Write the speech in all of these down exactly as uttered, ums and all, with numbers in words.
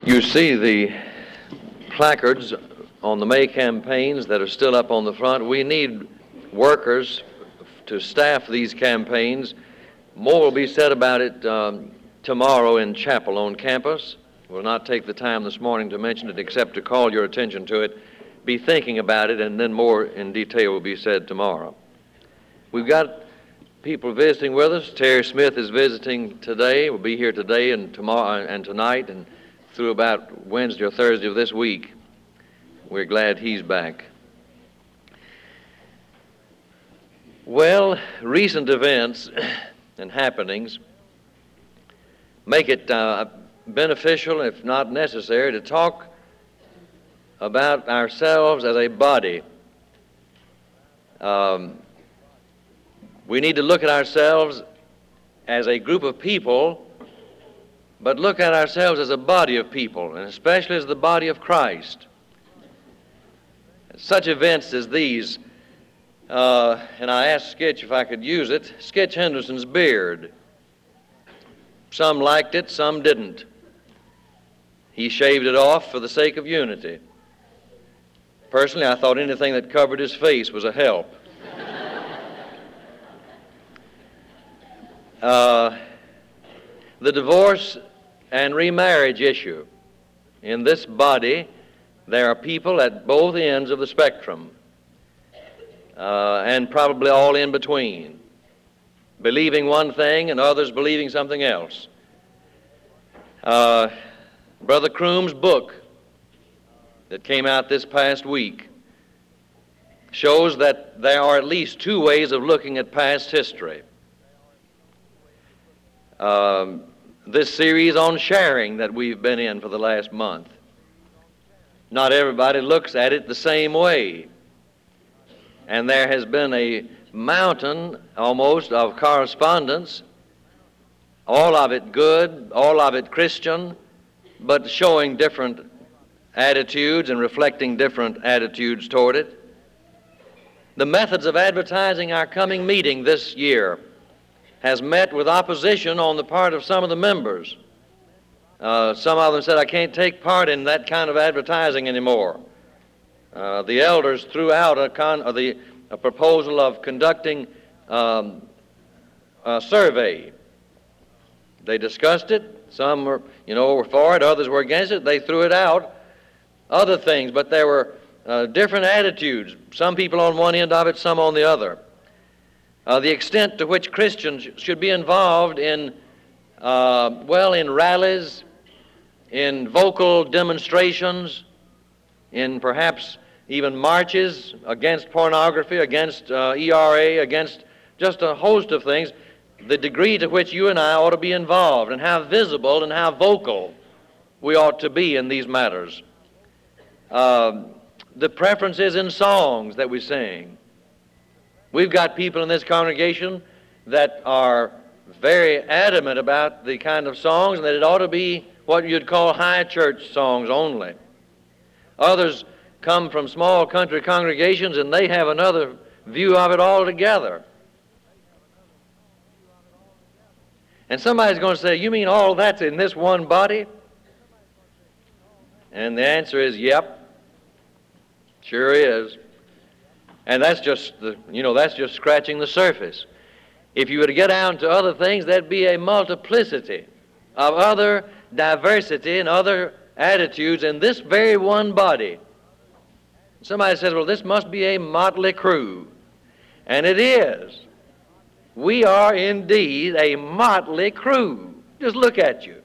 You see the placards on the May campaigns that are still up on the front. We need workers to staff these campaigns. More will be said about it um, tomorrow in chapel on campus. We'll not take the time this morning to mention it except to call your attention to it. Be thinking about it, and then more in detail will be said tomorrow. We've got people visiting with us. Terry Smith is visiting today. We'll be here today and tomorrow and tonight and through about Wednesday or Thursday of this week. We're glad he's back. Well, recent events and happenings make it uh, beneficial, if not necessary, to talk about ourselves as a body. Um, we need to look at ourselves as a group of people, but look at ourselves as a body of people, and especially as the body of Christ. Such events as these, uh, and I asked Skitch if I could use it, Skitch Henderson's beard. Some liked it, some didn't. He shaved it off for the sake of unity. Personally, I thought anything that covered his face was a help. uh, the divorce and remarriage issue. In this body, there are people at both ends of the spectrum, uh, and probably all in between, believing one thing and others believing something else. Uh, Brother Croom's book that came out this past week shows that there are at least two ways of looking at past history. Um, this series on sharing that we've been in for the last month, not everybody looks at it the same way. And there has been a mountain almost of correspondence, all of it good, all of it Christian, but showing different attitudes and reflecting different attitudes toward it. The methods of advertising our coming meeting this year has met with opposition on the part of some of the members. Uh, some of them said, I can't take part in that kind of advertising anymore. Uh, the elders threw out a, con- uh, the, a proposal of conducting um, a survey. They discussed it. Some were, you know, were for it. Others were against it. They threw it out. Other things, but there were uh, different attitudes. Some people on one end of it, some on the other. Uh, the extent to which Christians should be involved in, uh, well, in rallies, in vocal demonstrations, in perhaps even marches against pornography, against uh, E R A, against just a host of things, the degree to which you and I ought to be involved and how visible and how vocal we ought to be in these matters. Uh, the preferences in songs that we sing. We've got people in this congregation that are very adamant about the kind of songs and that it ought to be what you'd call high church songs only. Others come from small country congregations and they have another view of it altogether. And somebody's going to say, you mean all that's in this one body? And the answer is, yep, sure is. And that's just, the, you know, that's just scratching the surface. If you were to get down to other things, there'd be a multiplicity of other diversity and other attitudes in this very one body. Somebody says, well, this must be a motley crew. And it is. We are indeed a motley crew. Just look at you.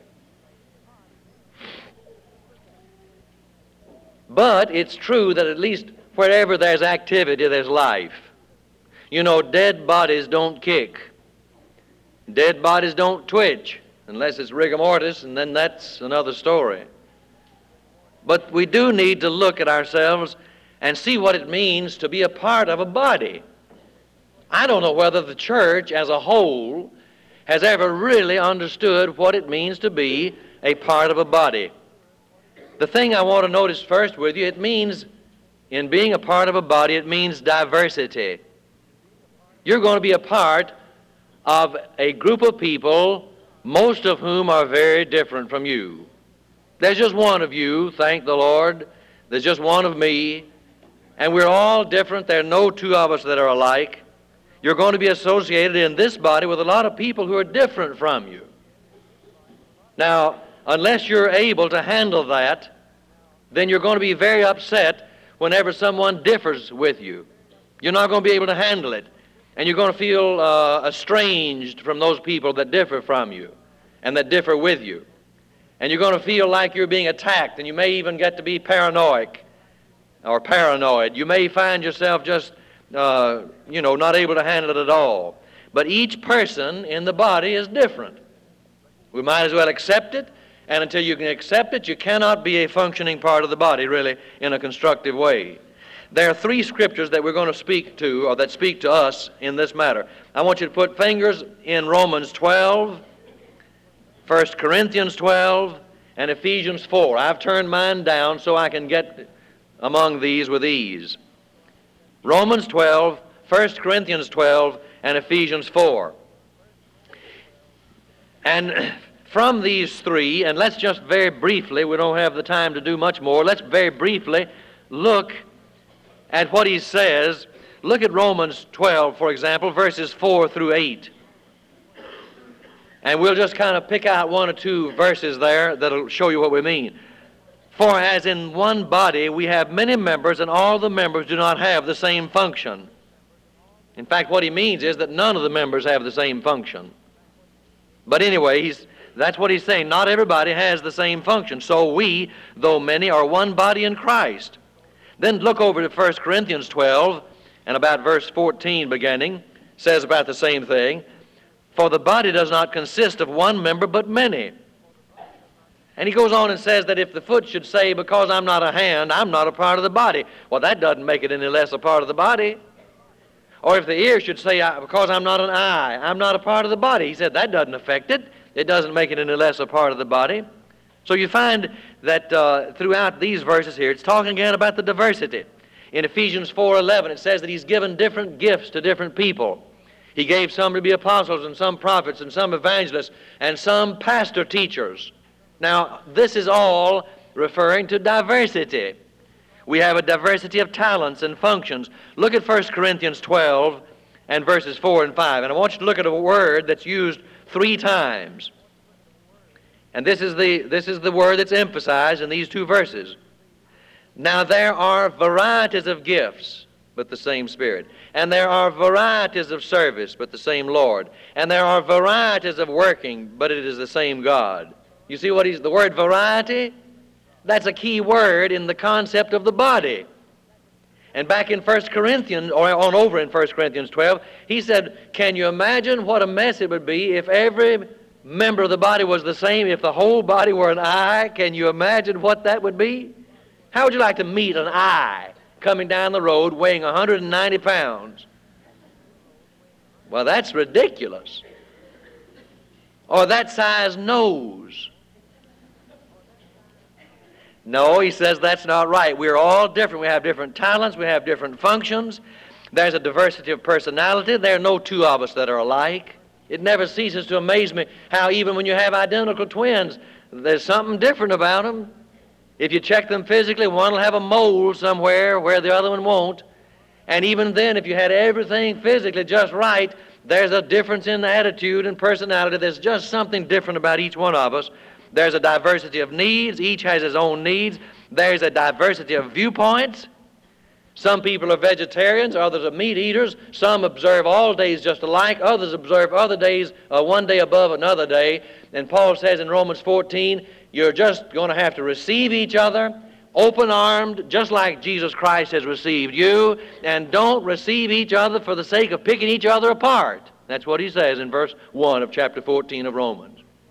But it's true that at least wherever there's activity, there's life. You know, dead bodies don't kick. Dead bodies don't twitch, unless it's rigor mortis, and then that's another story. But we do need to look at ourselves and see what it means to be a part of a body. I don't know whether the church as a whole has ever really understood what it means to be a part of a body. The thing I want to notice first with you, it means, in being a part of a body, it means diversity. You're going to be a part of a group of people, most of whom are very different from you. There's just one of you, thank the Lord. There's just one of me. And we're all different. There are no two of us that are alike. You're going to be associated in this body with a lot of people who are different from you. Now, unless you're able to handle that, then you're going to be very upset whenever someone differs with you. You're not going to be able to handle it. And you're going to feel uh, estranged from those people that differ from you and that differ with you. And you're going to feel like you're being attacked, and you may even get to be paranoid or paranoid. You may find yourself just, uh, you know, not able to handle it at all. But each person in the body is different. We might as well accept it, and until you can accept it, you cannot be a functioning part of the body, really, in a constructive way. There are three scriptures that we're going to speak to, or that speak to us in this matter. I want you to put fingers in Romans twelve, First Corinthians twelve, and Ephesians four. I've turned mine down so I can get among these with ease. Romans twelve, First Corinthians twelve, and Ephesians four. And from these three, and let's just very briefly, we don't have the time to do much more, let's very briefly look at what he says. Look at Romans twelve, for example, verses four through eight. And we'll just kind of pick out one or two verses there that'll show you what we mean. For as in one body we have many members, and all the members do not have the same function. In fact, what he means is that none of the members have the same function. But anyway, he's, that's what he's saying. Not everybody has the same function. So we, though many, are one body in Christ. Then look over to First Corinthians twelve, and about verse fourteen beginning, says about the same thing. For the body does not consist of one member, but many. And he goes on and says that if the foot should say, because I'm not a hand, I'm not a part of the body. Well, that doesn't make it any less a part of the body. Or if the ear should say, because I'm not an eye, I'm not a part of the body. He said that doesn't affect it. It doesn't make it any less a part of the body. So you find that uh, throughout these verses here, it's talking again about the diversity. In Ephesians four eleven, it says that he's given different gifts to different people. He gave some to be apostles, and some prophets, and some evangelists, and some pastor teachers. Now, this is all referring to diversity. We have a diversity of talents and functions. Look at First Corinthians twelve and verses four and five. And I want you to look at a word that's used three times. And this is the, this is the word that's emphasized in these two verses. Now there are varieties of gifts, but the same Spirit. And there are varieties of service, but the same Lord. And there are varieties of working, but it is the same God. You see what he's, the word variety? That's a key word in the concept of the body. And back in First Corinthians, or on over in First Corinthians twelve, he said, can you imagine what a mess it would be if every member of the body was the same? If the whole body were an eye, can you imagine what that would be? How would you like to meet an eye coming down the road weighing one hundred ninety pounds? Well, that's ridiculous. Or that size nose. No, he says that's not right. We're all different. We have different talents. We have different functions. There's a diversity of personality. There are no two of us that are alike. It never ceases to amaze me how even when you have identical twins, there's something different about them. If you check them physically, one will have a mole somewhere where the other one won't. And even then, if you had everything physically just right, there's a difference in attitude and personality. There's just something different about each one of us. There's a diversity of needs. Each has his own needs. There's a diversity of viewpoints. Some people are vegetarians, others are meat eaters. Some observe all days just alike. Others observe other days uh, one day above another day. And Paul says in Romans fourteen, you're just going to have to receive each other, open-armed, just like Jesus Christ has received you, and don't receive each other for the sake of picking each other apart. That's what he says in verse one of chapter fourteen of Romans.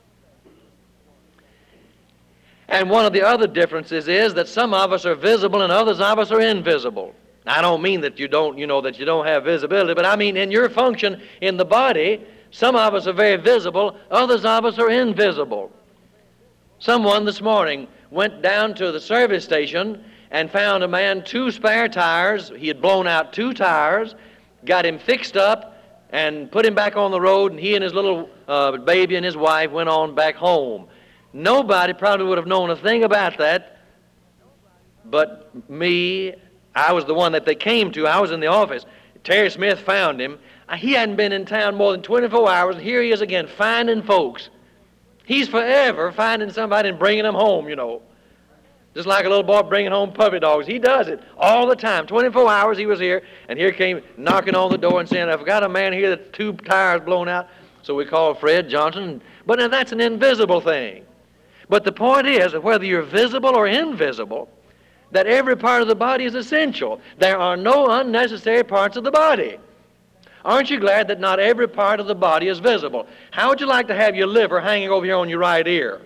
And one of the other differences is that some of us are visible and others of us are invisible. I don't mean that you don't, you know, that you don't have visibility, but I mean in your function in the body, some of us are very visible, others of us are invisible. Someone this morning went down to the service station and found a man two spare tires. He had blown out two tires, got him fixed up, and put him back on the road, and he and his little uh, baby and his wife went on back home. Nobody probably would have known a thing about that but me. I was the one that they came to. I was in the office. Terry Smith found him. He hadn't been in town more than twenty-four hours, and here he is again finding folks. He's forever finding somebody and bringing them home, you know. Just like a little boy bringing home puppy dogs. He does it all the time. twenty-four hours he was here, and here came knocking on the door and saying, I've got a man here that two tires blown out. So we called Fred Johnson. But now that's an invisible thing. But the point is that whether you're visible or invisible, that every part of the body is essential. There are no unnecessary parts of the body. Aren't you glad that not every part of the body is visible? How would you like to have your liver hanging over here on your right ear?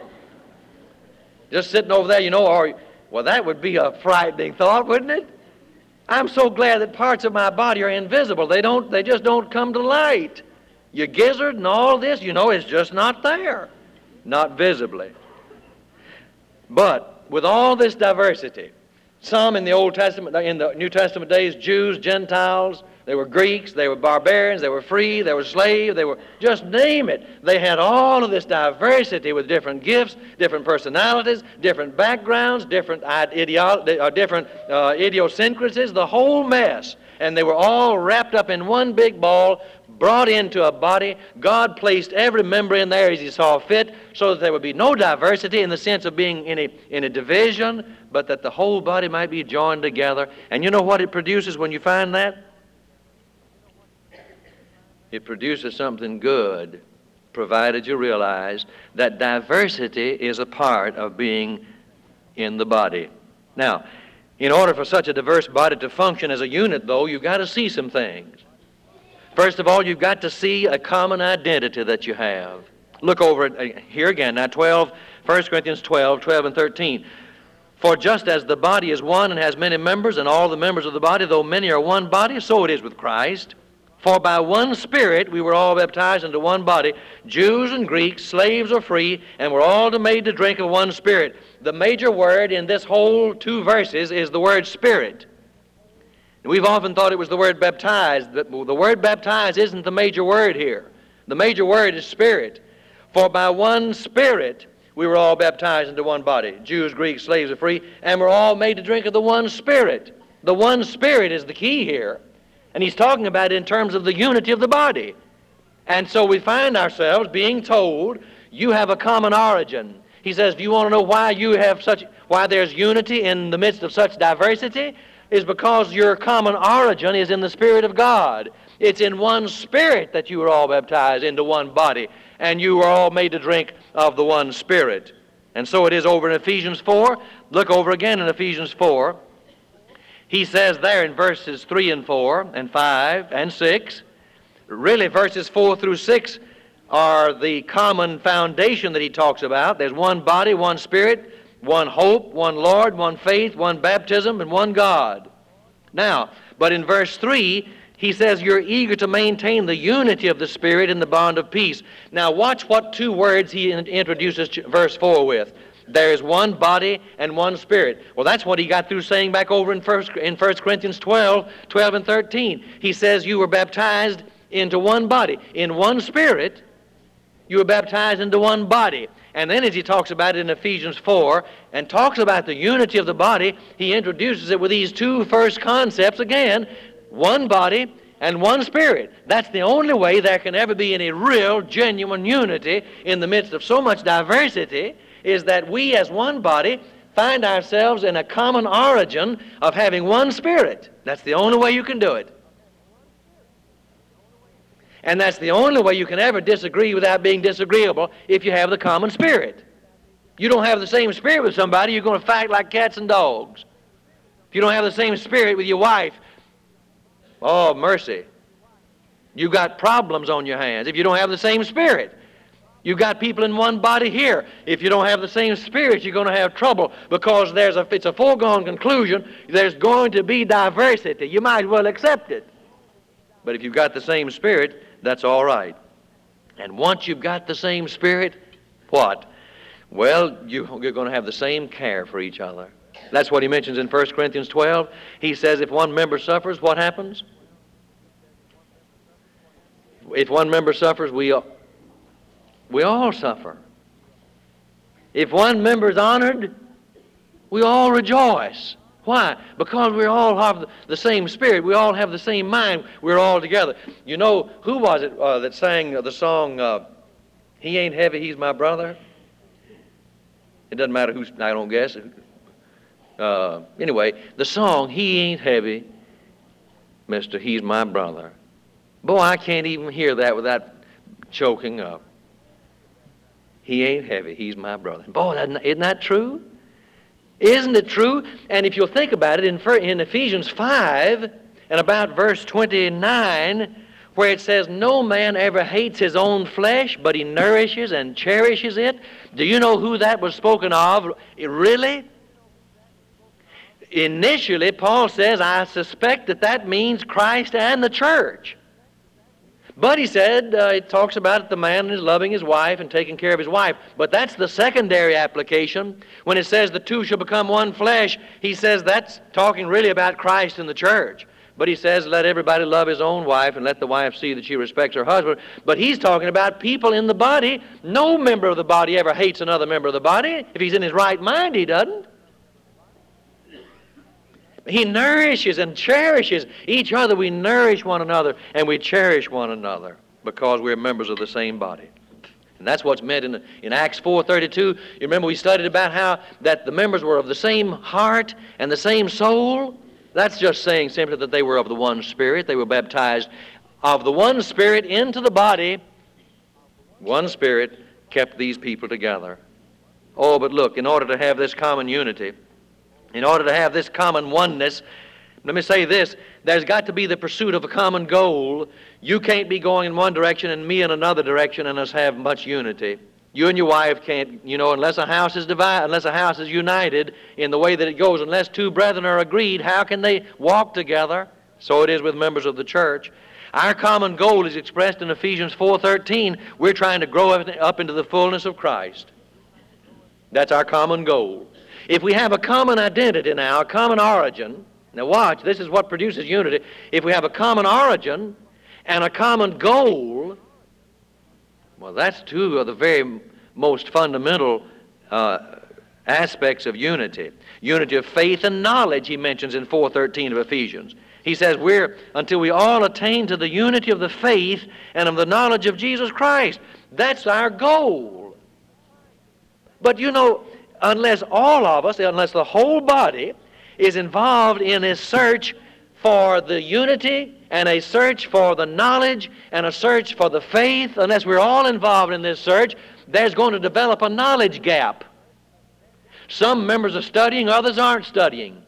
Just sitting over there, you know, or, well, that would be a frightening thought, wouldn't it? I'm so glad that parts of my body are invisible. They don't, they just don't come to light. Your gizzard and all this, you know, it's just not there. Not visibly. But with all this diversity, some in the Old Testament, in the New Testament days, Jews, Gentiles, they were Greeks, they were barbarians, they were free, they were slaves, they were, just name it. They had all of this diversity with different gifts, different personalities, different backgrounds, different, ideo- uh, different uh, idiosyncrasies, the whole mess. And they were all wrapped up in one big ball, brought into a body. God placed every member in there as He saw fit, so that there would be no diversity in the sense of being in a, in a division, but that the whole body might be joined together. And you know what it produces when you find that? It produces something good, provided you realize that diversity is a part of being in the body. Now, in order for such a diverse body to function as a unit, though, you've got to see some things. First of all, you've got to see a common identity that you have. Look over it here again, now twelve, First Corinthians twelve, twelve and thirteen. For just as the body is one and has many members, and all the members of the body, though many are one body, so it is with Christ. For by one Spirit we were all baptized into one body, Jews and Greeks, slaves or free, and we're all made to drink of one Spirit. The major word in this whole two verses is the word Spirit. We've often thought it was the word baptized, but the word baptized isn't the major word here. The major word is Spirit. For by one Spirit we were all baptized into one body, Jews, Greeks, slaves or free, and we're all made to drink of the one Spirit. The one Spirit is the key here. And he's talking about it in terms of the unity of the body. And so we find ourselves being told, you have a common origin. He says, do you want to know why you have such, why there's unity in the midst of such diversity? Is because your common origin is in the Spirit of God. It's in one Spirit that you were all baptized into one body, and you were all made to drink of the one Spirit. And so it is over in Ephesians four. Look over again in Ephesians four. He says there in verses three and four and five and six, really verses four through six are the common foundation that he talks about. There's one body, one Spirit, one hope, one Lord, one faith, one baptism, and one God. Now, but in verse three, he says you're eager to maintain the unity of the Spirit in the bond of peace. Now watch what two words he introduces verse four with. There is one body and one Spirit. Well, that's what he got through saying back over in First in First Corinthians twelve, twelve and thirteen. He says you were baptized into one body. In one Spirit, you were baptized into one body. And then as he talks about it in Ephesians four and talks about the unity of the body, he introduces it with these two first concepts again, one body and one Spirit. That's the only way there can ever be any real, genuine unity in the midst of so much diversity, is that we as one body find ourselves in a common origin of having one Spirit. That's the only way you can do it. And that's the only way you can ever disagree without being disagreeable, if you have the common Spirit. You don't have the same Spirit with somebody, you're going to fight like cats and dogs. If you don't have the same Spirit with your wife, oh, mercy. You've got problems on your hands if you don't have the same Spirit. You've got people in one body here. If you don't have the same Spirit, you're going to have trouble, because there's a, it's a foregone conclusion, there's going to be diversity. You might as well accept it. But if you've got the same Spirit, that's all right. And once you've got the same Spirit, what? Well, you, you're going to have the same care for each other. That's what he mentions in First Corinthians twelve. He says if one member suffers, what happens? If one member suffers, we, we all suffer. If one member is honored, we all rejoice. Why? Because we all have the same spirit. We all have the same mind. We're all together. You know, who was it uh, that sang the song, uh, He Ain't Heavy, He's My Brother? It doesn't matter who's, I don't guess. Uh, anyway, the song, He Ain't Heavy, Mister He's My Brother. Boy, I can't even hear that without choking up. He ain't heavy, he's my brother. Boy, isn't that true? Isn't it true? And if you'll think about it, in, in Ephesians five and about verse twenty-nine, where it says, no man ever hates his own flesh, but he nourishes and cherishes it. Do you know who that was spoken of? Really? Initially, Paul says, I suspect that that means Christ and the church. But he said, uh, it talks about the man is loving his wife and taking care of his wife. But that's the secondary application. When it says the two shall become one flesh, he says that's talking really about Christ and the church. But he says, let everybody love his own wife and let the wife see that she respects her husband. But he's talking about people in the body. No member of the body ever hates another member of the body. If he's in his right mind, he doesn't. He nourishes and cherishes each other. We nourish one another and we cherish one another because we're members of the same body. And that's what's meant in, in Acts four thirty-two. You remember we studied about how that the members were of the same heart and the same soul? That's just saying simply that they were of the one Spirit. They were baptized of the one Spirit into the body. One Spirit kept these people together. Oh, but look, in order to have this common unity, in order to have this common oneness, let me say this, there's got to be the pursuit of a common goal. You can't be going in one direction and me in another direction and us have much unity. You and your wife can't, you know, unless a house is divided, unless a house is united in the way that it goes, unless two brethren are agreed, how can they walk together? So it is with members of the church. Our common goal is expressed in Ephesians four thirteen. We're trying to grow up into the fullness of Christ. That's our common goal. If we have a common identity now, a common origin, now watch, this is what produces unity. If we have a common origin and a common goal, well, that's two of the very most fundamental uh, aspects of unity. Unity of faith and knowledge, he mentions in four thirteen of Ephesians. He says, we're, until we all attain to the unity of the faith and of the knowledge of Jesus Christ. That's our goal. But you know, unless all of us, unless the whole body is involved in a search for the unity and a search for the knowledge and a search for the faith, unless we're all involved in this search, there's going to develop a knowledge gap. Some members are studying, others aren't studying.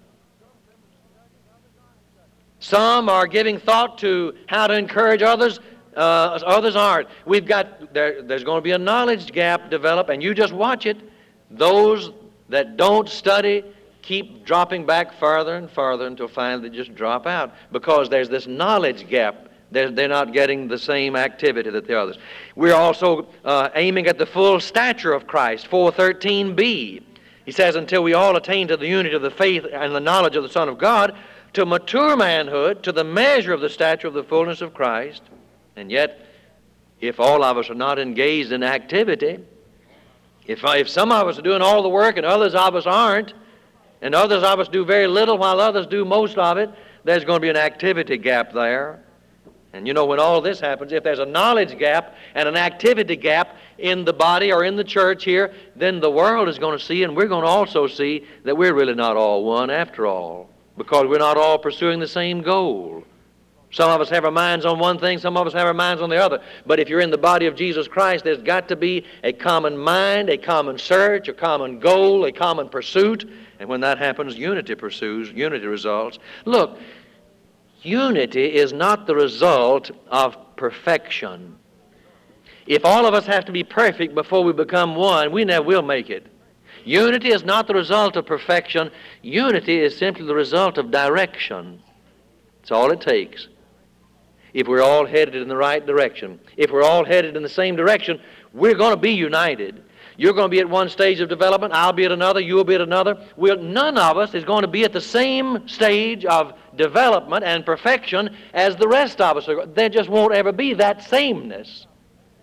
Some are giving thought to how to encourage others, uh, others aren't. We've got, there, there's going to be a knowledge gap develop, and you just watch it. Those that don't study keep dropping back further and further until finally they just drop out because there's this knowledge gap. They're, they're not getting the same activity that the others. We're also uh, aiming at the full stature of Christ, four thirteen b. He says, until we all attain to the unity of the faith and the knowledge of the Son of God, to mature manhood, to the measure of the stature of the fullness of Christ. And yet, if all of us are not engaged in activity, If, if some of us are doing all the work and others of us aren't, and others of us do very little while others do most of it, there's going to be an activity gap there. And you know, when all this happens, if there's a knowledge gap and an activity gap in the body or in the church here, then the world is going to see, and we're going to also see, that we're really not all one after all, because we're not all pursuing the same goal. Some of us have our minds on one thing, some of us have our minds on the other. But if you're in the body of Jesus Christ, there's got to be a common mind, a common search, a common goal, a common pursuit. And when that happens, unity pursues, unity results. Look, unity is not the result of perfection. If all of us have to be perfect before we become one, we never will make it. Unity is not the result of perfection. Unity is simply the result of direction. That's all it takes. If we're all headed in the right direction, if we're all headed in the same direction, we're going to be united. You're going to be at one stage of development, I'll be at another, you'll be at another. We'll, none of us is going to be at the same stage of development and perfection as the rest of us are. There just won't ever be that sameness.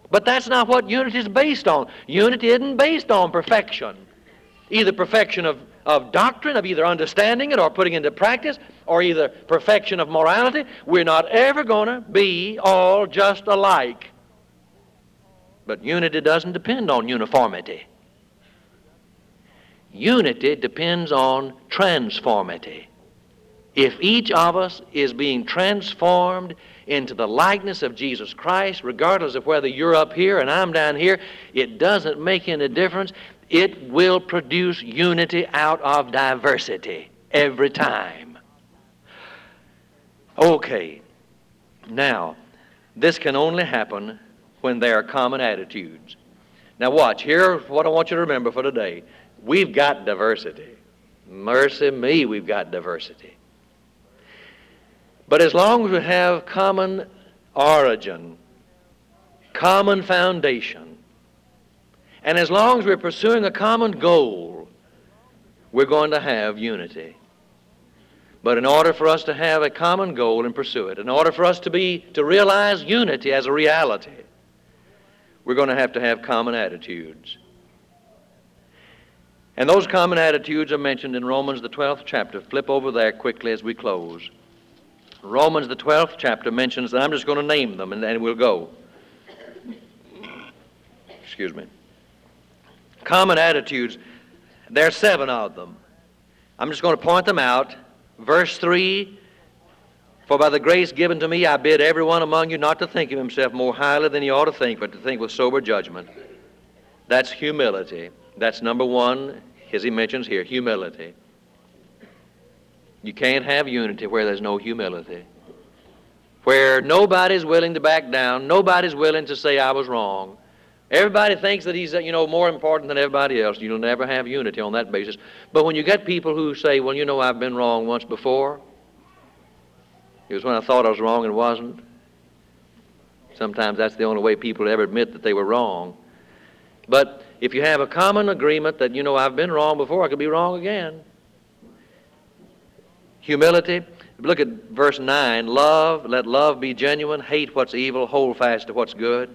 But that's not what unity is based on. Unity isn't based on perfection. Either perfection of, of doctrine, of either understanding it or putting it into practice, or either perfection of morality. We're not ever going to be all just alike. But unity doesn't depend on uniformity. Unity depends on transformity. If each of us is being transformed into the likeness of Jesus Christ, regardless of whether you're up here and I'm down here, it doesn't make any difference. It will produce unity out of diversity every time. Okay, now, this can only happen when there are common attitudes. Now watch, here's what I want you to remember for today. We've got diversity. Mercy me, we've got diversity. But as long as we have common origin, common foundation, and as long as we're pursuing a common goal, we're going to have unity. But in order for us to have a common goal and pursue it, in order for us to be to realize unity as a reality, we're going to have to have common attitudes. And those common attitudes are mentioned in Romans the twelfth chapter. Flip over there quickly as we close. Romans the twelfth chapter mentions, and I'm just going to name them and then we'll go. Excuse me. Common attitudes, there are seven of them. I'm just going to point them out. Verse three, for by the grace given to me I bid every one among you not to think of himself more highly than he ought to think, but to think with sober judgment. That's humility. That's number one, as he mentions here, humility. You can't have unity where there's no humility. Where nobody's willing to back down, nobody's willing to say I was wrong. Everybody thinks that he's, you know, more important than everybody else. You'll never have unity on that basis. But when you get people who say, well, you know, I've been wrong once before. It was when I thought I was wrong and wasn't. Sometimes that's the only way people ever admit that they were wrong. But if you have a common agreement that, you know, I've been wrong before, I could be wrong again. Humility. Look at verse nine. Love, let love be genuine. Hate what's evil. Hold fast to what's good.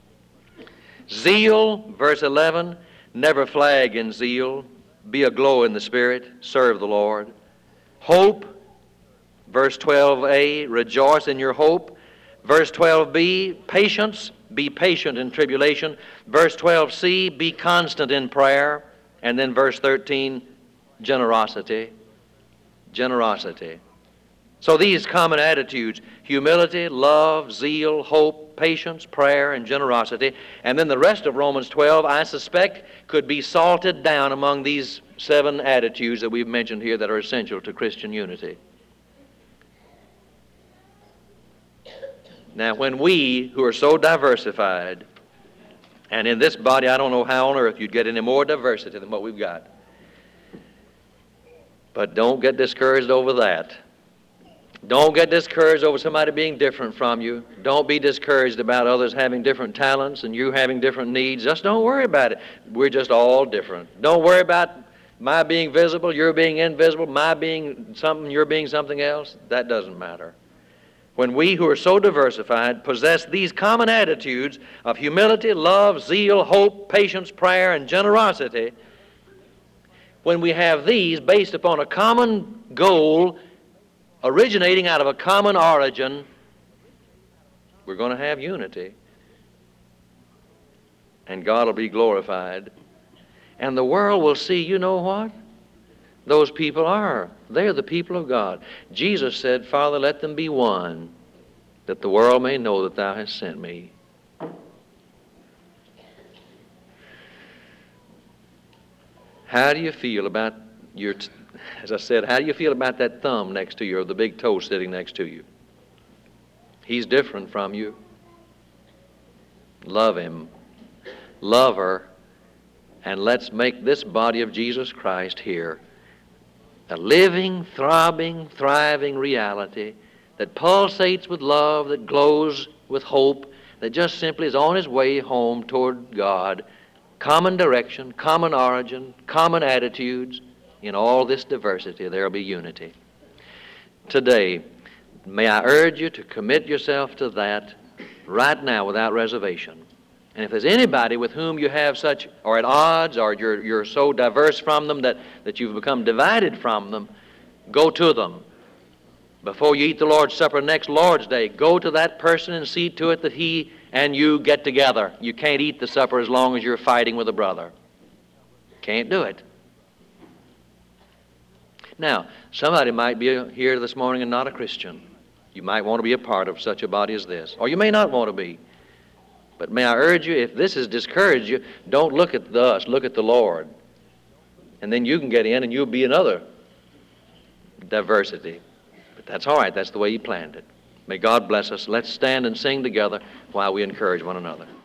Zeal, verse eleven. Never flag in zeal. Be aglow in the Spirit. Serve the Lord. Hope, verse twelve a. Rejoice in your hope. Verse twelve b. Patience. Be patient in tribulation. Verse twelve c. Be constant in prayer. And then verse thirteen, generosity. Generosity. So these common attitudes, humility, love, zeal, hope, patience, prayer, and generosity, and then the rest of Romans twelve, I suspect, could be salted down among these seven attitudes that we've mentioned here that are essential to Christian unity. Now, when we, who are so diversified, and in this body, I don't know how on earth you'd get any more diversity than what we've got. But don't get discouraged over that. Don't get discouraged over somebody being different from you. Don't be discouraged about others having different talents and you having different needs. Just don't worry about it. We're just all different. Don't worry about my being visible, your being invisible, my being something, your being something else. That doesn't matter. When we who are so diversified possess these common attitudes of humility, love, zeal, hope, patience, prayer, and generosity, when we have these based upon a common goal originating out of a common origin, we're going to have unity. And God will be glorified. And the world will see, you know what? Those people are. They're the people of God. Jesus said, Father, let them be one, that the world may know that thou hast sent me. How do you feel about your, t- as I said, how do you feel about that thumb next to you or the big toe sitting next to you? He's different from you. Love him. Love her. And let's make this body of Jesus Christ here a living, throbbing, thriving reality that pulsates with love, that glows with hope, that just simply is on his way home toward God. Common direction, common origin, common attitudes. In all this diversity, there will be unity. Today, may I urge you to commit yourself to that right now without reservation. And if there's anybody with whom you have such, or at odds, or you're, you're so diverse from them that, that you've become divided from them, go to them. Before you eat the Lord's Supper next Lord's Day, go to that person and see to it that he and you get together. You can't eat the supper as long as you're fighting with a brother. Can't do it. Now, somebody might be here this morning and not a Christian. You might want to be a part of such a body as this, or you may not want to be. But may I urge you, if this has discouraged you, don't look at us, look at the Lord. And then you can get in and you'll be another diversity. But that's all right, that's the way He planned it. May God bless us. Let's stand and sing together while we encourage one another.